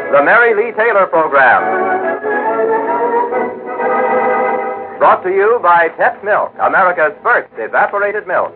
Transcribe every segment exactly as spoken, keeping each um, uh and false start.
the Mary Lee Taylor Program. Brought to you by Pet Milk, America's first evaporated milk.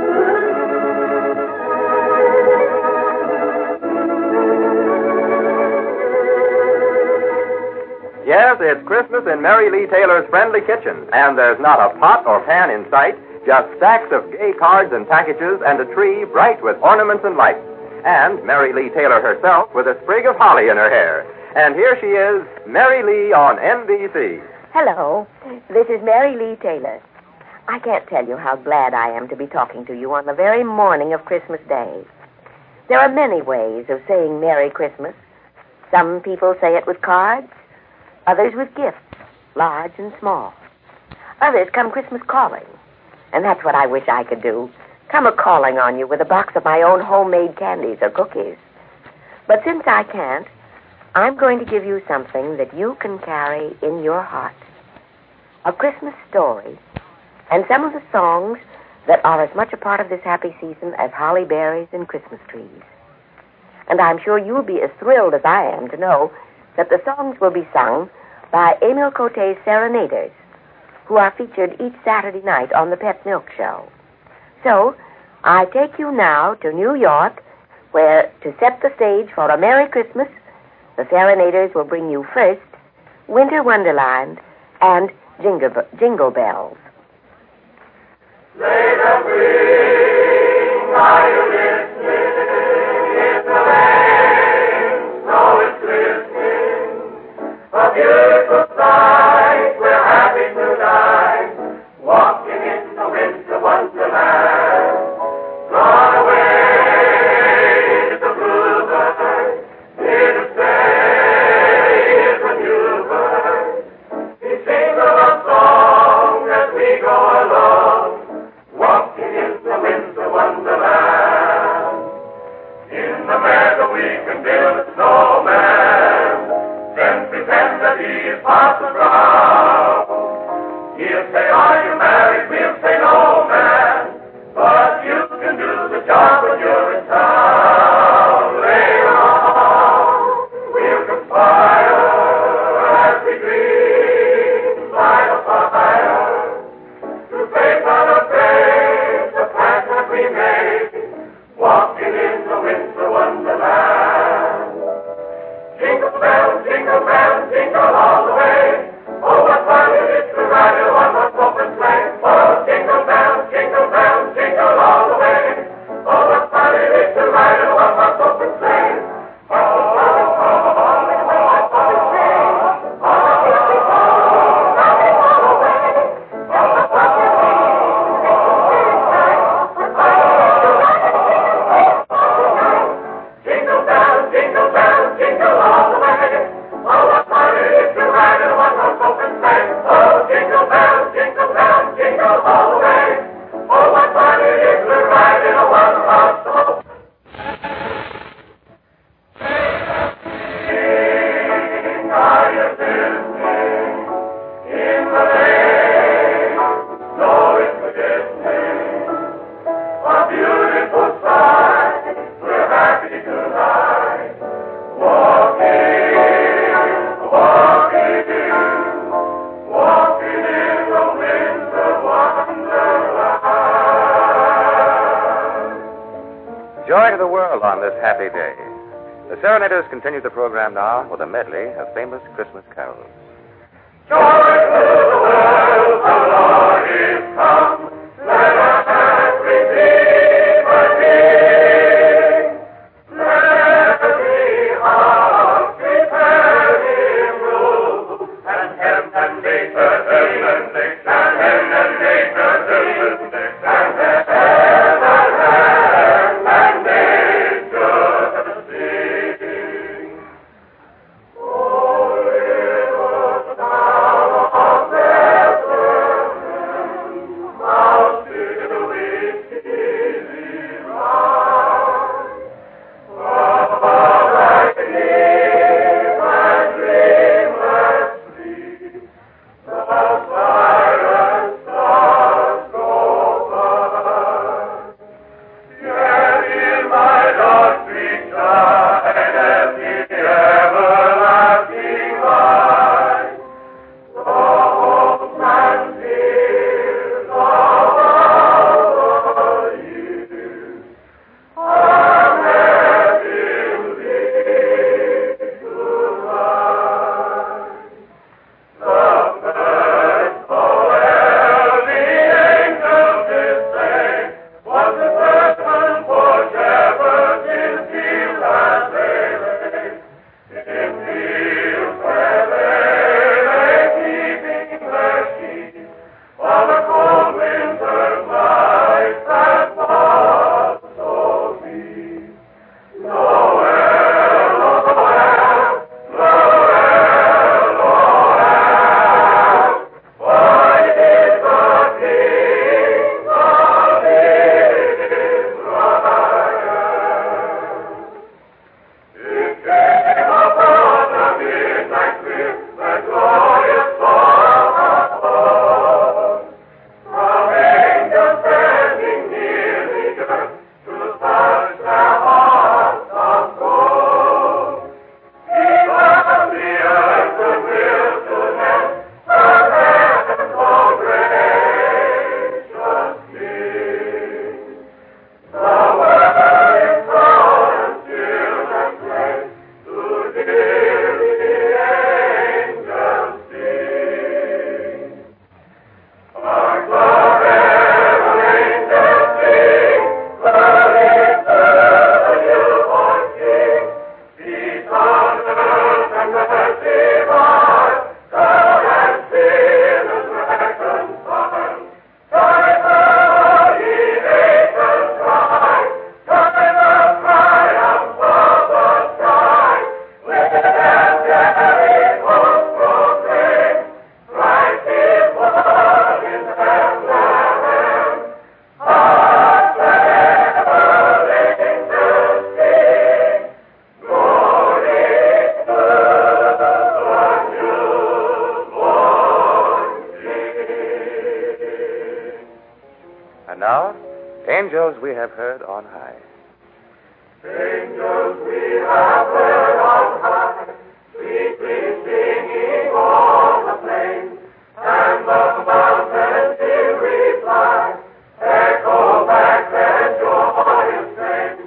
Yes, it's Christmas in Mary Lee Taylor's friendly kitchen, and there's not a pot or pan in sight, just stacks of gay cards and packages and a tree bright with ornaments and lights. And Mary Lee Taylor herself with a sprig of holly in her hair. And here she is, Mary Lee on N B C. Hello, this is Mary Lee Taylor. I can't tell you how glad I am to be talking to you on the very morning of Christmas Day. There are many ways of saying Merry Christmas. Some people say it with cards. Others with gifts, large and small. Others come Christmas calling. And that's what I wish I could do. Come a-calling on you with a box of my own homemade candies or cookies. But since I can't, I'm going to give you something that you can carry in your heart. A Christmas story and some of the songs that are as much a part of this happy season as holly berries and Christmas trees. And I'm sure you'll be as thrilled as I am to know that the songs will be sung by Emil Cote's Serenaders, who are featured each Saturday night on the Pet Milk Show. So, I take you now to New York, where, to set the stage for a Merry Christmas, the Serenaders will bring you first Winter Wonderland and Jingle, Jingle Bells. Sleigh bells ring, are you listening? It's the rain, snow is glistening. A beautiful sight, we're happy tonight, walking in the winter wonderland. Gone away is the bluebird, here to stay is the new bird. He sings a love song as we go along, walking in the winter wonderland. In the meadow we can build a snowman, then pretend that he is Parson Brown. He'll say, are you married? We'll say, no, man, but you can do the job when you're in town. Later on, we'll conspire as we gleam by the fire to face unafraid the plans that we made, walking in the winter wonderland. Jingle bells, jingle bells, jingle all the way. Oh, what fun it is to ride in a one-horse open sleigh. Oh, jingle bells, jingle bells, jingle all the way. Oh, what fun it is to ride in a one-horse open sleigh. Oh, oh, oh, oh, oh, jingle bells, jingle bells, jingle all the way. Oh, what fun it is to ride in a one-horse open sleigh. Oh, jingle bells, jingle bells, jingle all the way. Oh, what fun it is to ride in a one-horse open sleigh. Are you listening? In the lane, snow is glistening. A beautiful sight, we're happy tonight. Walking, walking, walking in the winter wonderland. Joy to the world on this happy day. The Serenaders continue the program now with a medley of famous Christmas carols. Joy to the world, the Lord is come. Let us happy Redeemer sing. Let every heart prepare him room. And heaven and nature, heaven and nature, and heaven and nature, heaven and nature, and heaven and nature sing. Oh, little town of now, Angels We Have Heard on High. Angels we have heard on high, sweetly singing on the plain, and the mountains in reply echo back their joyous strain.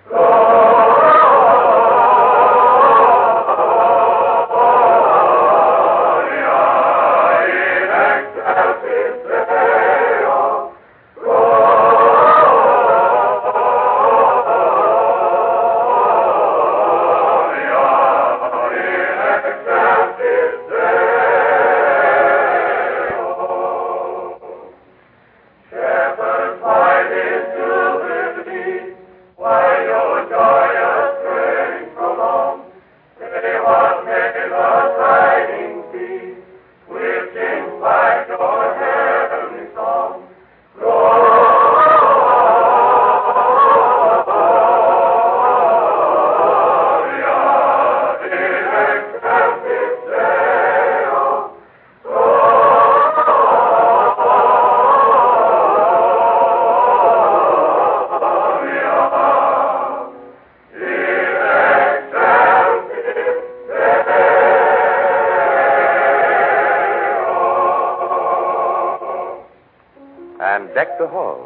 And Deck the Halls.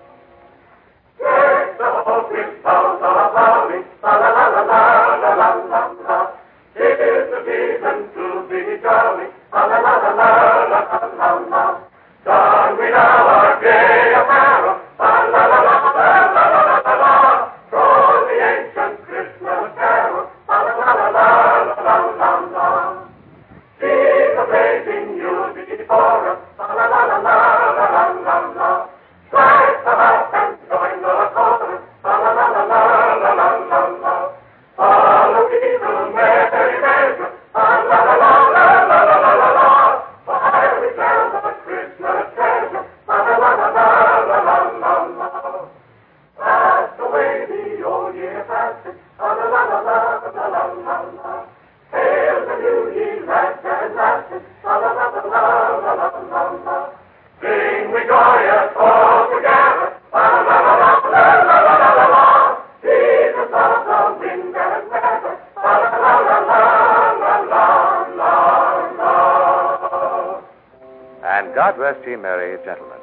Deck the halls with boughs of holly, la la la la la la la la la. It is the season to be jolly, la la la la la la la la. Don we now our gay apparel, la la la la la la la la la. Throw the ancient Christmas carol, la la la la la la la la. See the blazing Yule before us, la la la la la la la la. Strike the harp and join the chorus, la la la la la la la la la. Follow people, merry measure, la la la la la la la la la la. While we gather Christmas treasure, la la la la la la la la la. Fast away the old year passes, la la la la la la la la la. Hail the new year, lads and lasses, la la la la la la la la la. Sing we joyous all together, la la la la la la la la la la. Jesus of the wind and weather, la la la la la la la la la. And God Rest Ye Merry Gentlemen.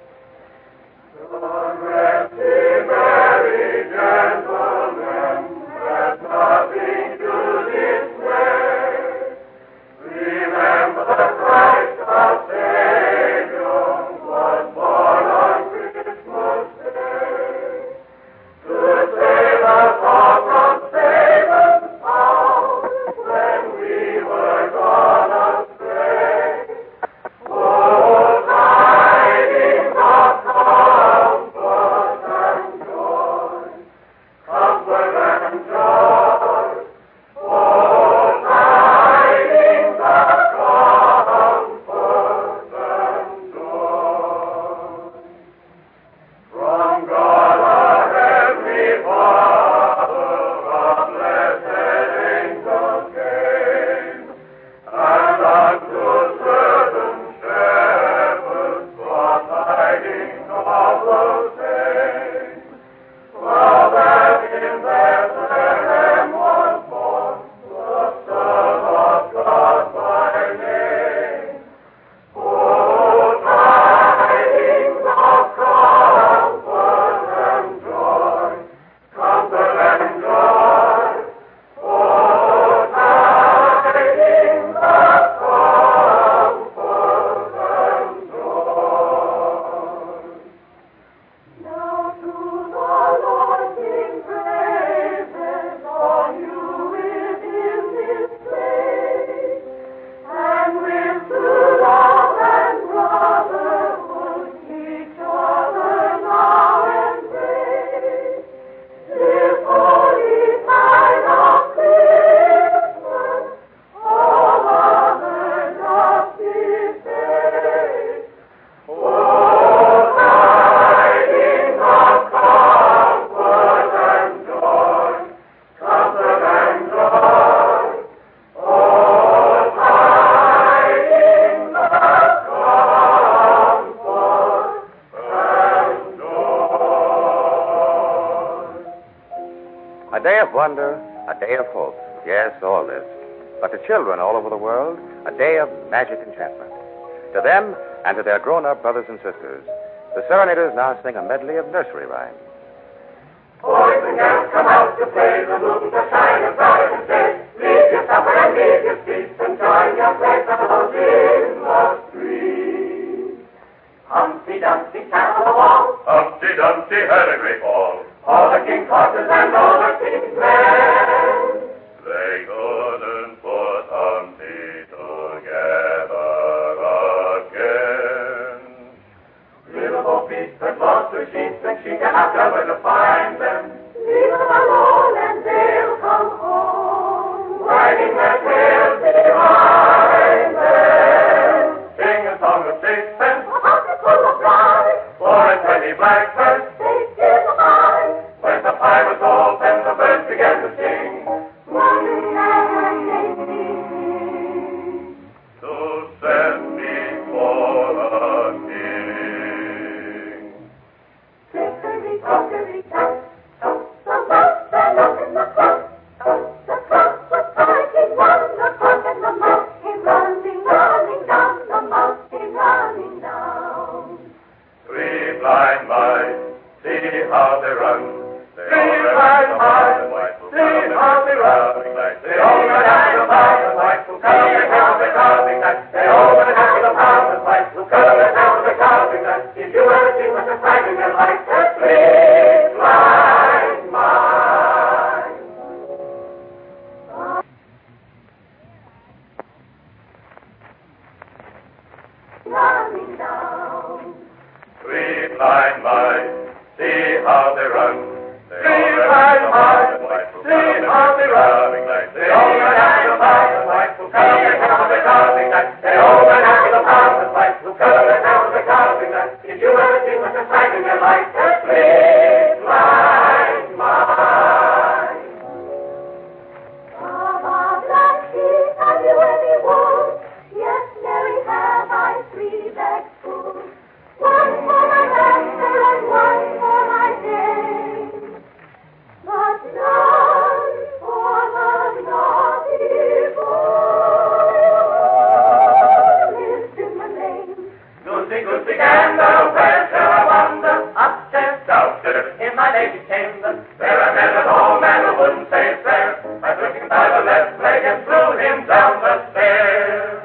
God rest ye merry gentlemen, let nothing to dismay. Remember Christ our Savior was born on Christmas Day, to save us all from Satan's power when we were gone astray. Oh, tidings of comfort and joy, comfort and joy. Oh, tidings of comfort and joy. From God our heavenly Father, a blessed angel came, and unto certain shepherds brought tidings of the same. For that in Bethlehem was born the Son of God by name. Oh, tidings of comfort and joy, comfort and joy. Oh, tidings of comfort and joy. A day of wonder, a day of hope. Yes, all this. But to children all over the world, a day of magic enchantment. To them and to their grown-up brothers and sisters, the Serenaders now sing a medley of nursery rhymes. Boys and girls, come out to play. The moon shall shine as bright as day. Leave your supper and leave your seats and join your playfellows in the street. Humpty Dumpty sat on the wall. Humpty Dumpty had a great fall. All the king's horses and all the king's men. They couldn't put Humpty together again. Little Bo Peep had lost her sheep and she cannot tell where to find them. Leave them alone and they'll come home, wagging their tails behind them. Sing a song of sixpence, A pocket full of rye, four and twenty blackbirds. they give a pie. When the pie was open, the birds began to sing. To send me for a king. Hickory, dickory, dock, dock, the mouse fell up in the clock. The clock was striking one o'clock and the mouse came running, running down. The mouse came running down. Three blind mice, see how they run. They Three all blind run mice, the white will see come how they run. They all run after the pound and white will come and down the carving knife. They all run after the pound and white will come and down the carving knife. Did you ever see such a sight in your life? The three blind mice. Running down. Three blind mice, see how they run. They Three all run blind after the mice, pound and white will see come and how down they the run. carving knife. They all run after the pound and white will come and down the carving knife. They all run after the pound and white will come and down the carving knife. Did you ever see such a sight in your life? The three blind mice. Baba Black Sheep, have you any wool? Yes, Mary, have I three bags full. One for my master and one for my dame, but none for the naughty boy who lives in the lane. Goosey, goosey, gander, where shall I wander? Upstairs, Downstairs, in my lady's chamber, there I met an old man who wouldn't say fair. I took him by the left leg and threw him down the stairs.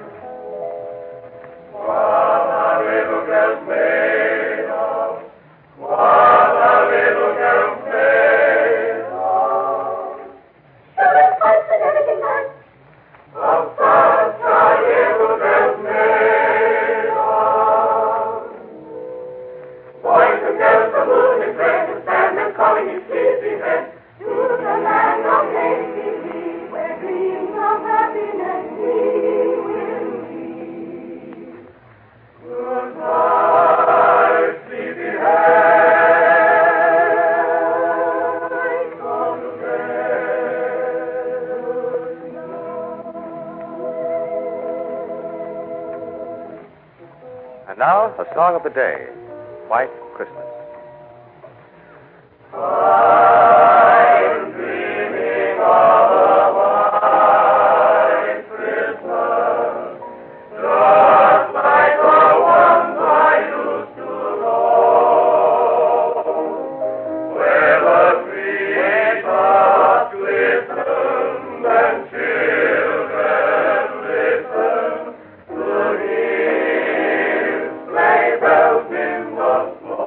What a little girl's made of, what a little girl's made of. sugar, spice, and everything nice. Of such a little girl's made of. Boys and girls, the moon is red, and stand and calling you sleepyhead. To the land of make-believe, where dreams of happiness we will be. Goodbye, sleepyhead. Go to bed. And now, a song of the day, White Christmas. I'm dreaming of a white Christmas, just like the ones I used to know, where the treetops glistened and children listened to hear sleigh bells in the snow.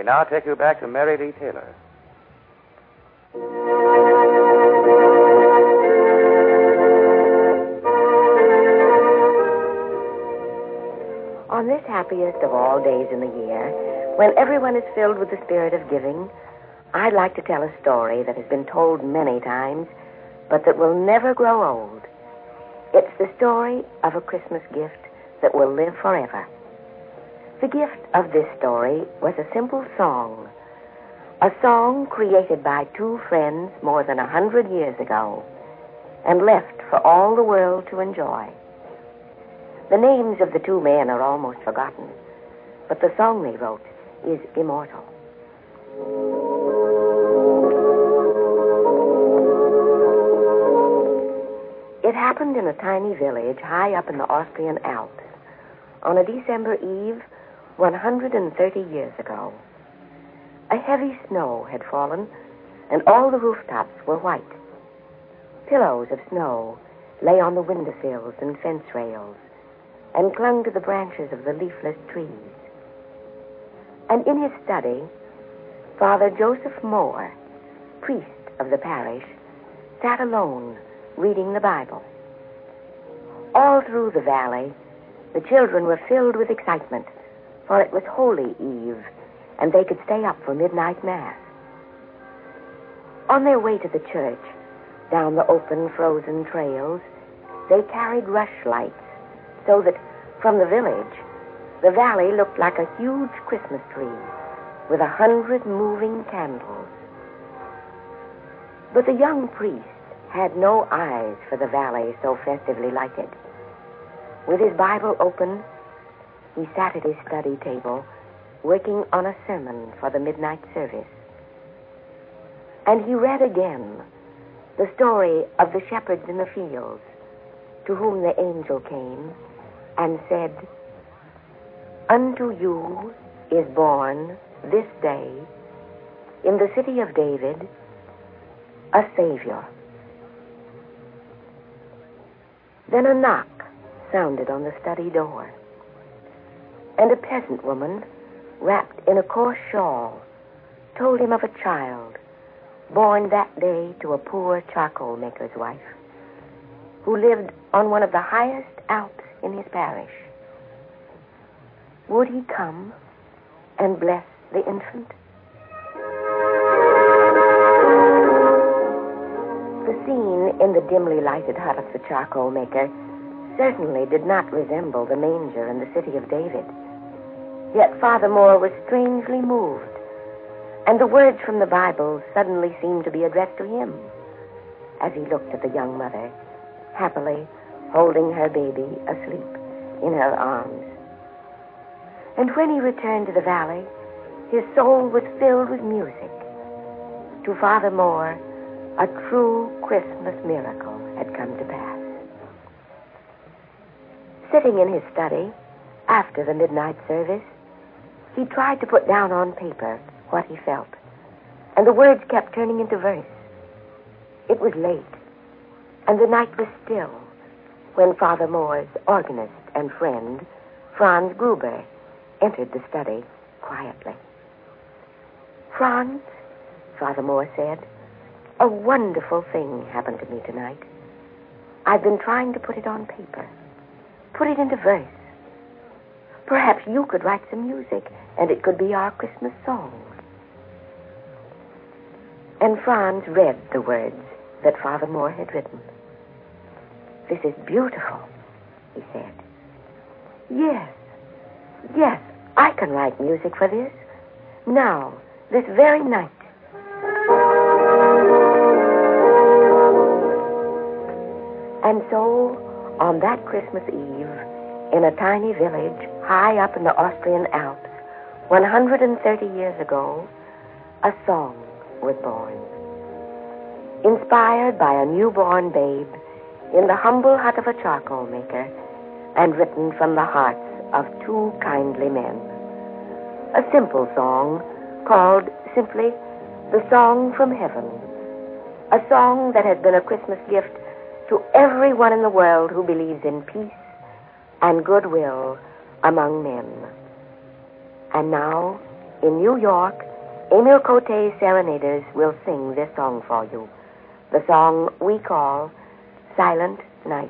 now take you back to Mary Lee Taylor. On this happiest of all days in the year, when everyone is filled with the spirit of giving, I'd like to tell a story that has been told many times, but that will never grow old. It's the story of a Christmas gift that will live forever. The gift of this story was a simple song, a song created by two friends more than a hundred years ago and left for all the world to enjoy. The names of the two men are almost forgotten, but the song they wrote is immortal. It happened in a tiny village high up in the Austrian Alps on a December eve one hundred thirty years ago. A heavy snow had fallen, and all the rooftops were white. Pillows of snow lay on the windowsills and fence rails and clung to the branches of the leafless trees. And in his study, Father Joseph Moore, priest of the parish, sat alone reading the Bible. All through the valley, the children were filled with excitement, for it was Holy Eve, and they could stay up for midnight mass. On their way to the church, down the open, frozen trails, they carried rushlights, so that from the village, the valley looked like a huge Christmas tree with a hundred moving candles. But the young priest had no eyes for the valley so festively lighted. With his Bible open, he sat at his study table, working on a sermon for the midnight service. And he read again the story of the shepherds in the fields, to whom the angel came and said, "Unto you is born this day in the city of David a Savior." Then a knock sounded on the study door, and a peasant woman, wrapped in a coarse shawl, told him of a child born that day to a poor charcoal maker's wife, who lived on one of the highest Alps in his parish. Would he come and bless the infant? The scene in the dimly lighted hut of the charcoal maker certainly did not resemble the manger in the city of David. Yet Father Moore was strangely moved, and the words from the Bible suddenly seemed to be addressed to him as he looked at the young mother, happily holding her baby asleep in her arms. And when he returned to the valley, his soul was filled with music. To Father Moore, a true Christmas miracle had come to pass. Sitting in his study, after the midnight service, he tried to put down on paper what he felt, and the words kept turning into verse. It was late, and the night was still, when Father Moore's organist and friend, Franz Gruber, entered the study quietly. "Franz," Father Moore said, "a wonderful thing happened to me tonight. I've been trying to put it on paper, put it into verse. Perhaps you could write some music, and it could be our Christmas song." And Franz read the words that Father Moore had written. "This is beautiful," he said. "Yes, yes, I can write music for this. Now, this very night." And so, on that Christmas Eve, in a tiny village high up in the Austrian Alps, one hundred thirty years ago, a song was born. Inspired by a newborn babe in the humble hut of a charcoal maker, and written from the hearts of two kindly men. A simple song called simply The Song from Heaven. A song that has been a Christmas gift to everyone in the world who believes in peace and goodwill among men. And now, in New York, Emil Cote's Serenaders will sing this song for you. The song we call Silent Night.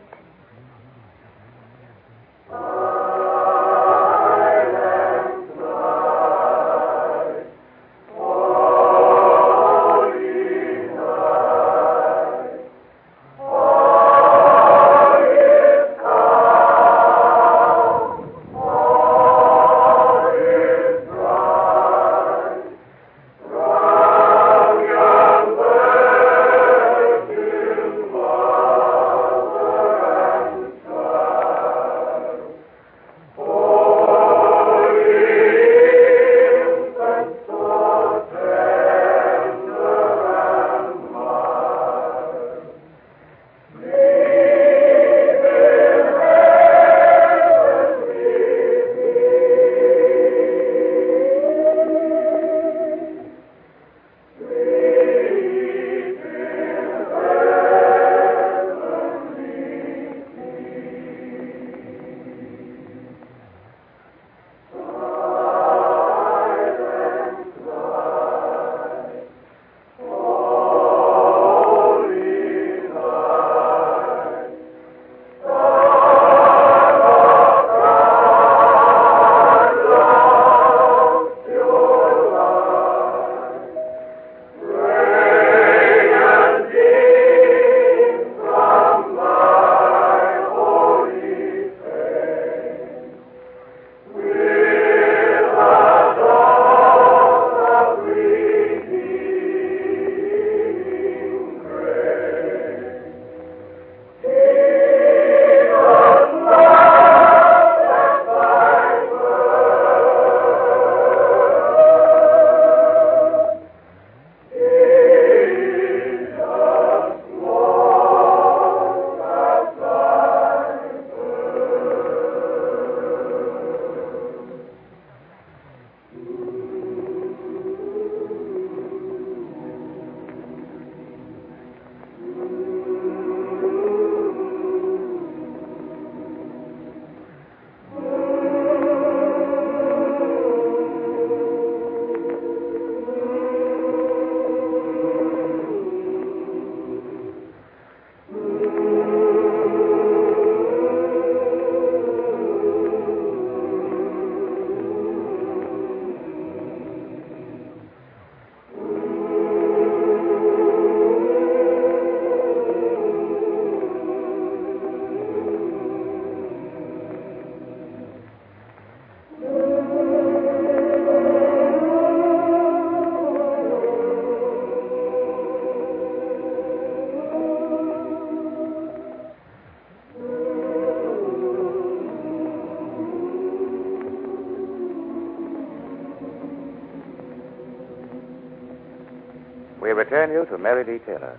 We return you to Mary Lee Taylor.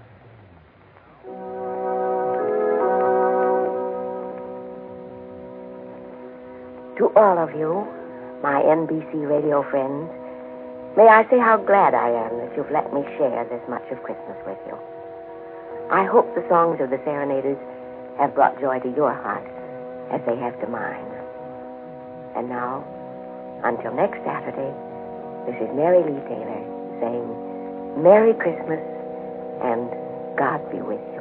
To all of you, my N B C radio friends, may I say how glad I am that you've let me share this much of Christmas with you. I hope the songs of the Serenaders have brought joy to your heart as they have to mine. And now, until next Saturday, this is Mary Lee Taylor saying Merry Christmas and God be with you.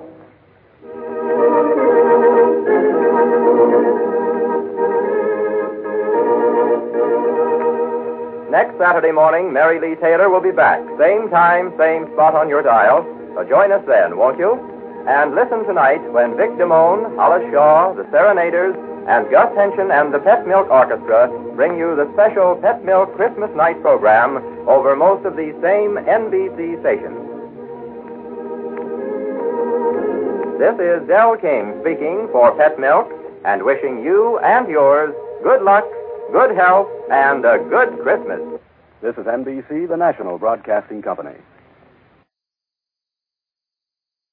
Next Saturday morning, Mary Lee Taylor will be back. Same time, same spot on your dial. So join us then, won't you? And listen tonight when Vic Damone, Hollis Shaw, the Serenaders, and Gus Henson and the Pet Milk Orchestra bring you the special Pet Milk Christmas Night program over most of these same N B C stations. This is Del King speaking for Pet Milk and wishing you and yours good luck, good health, and a good Christmas. This is N B C, the national broadcasting company.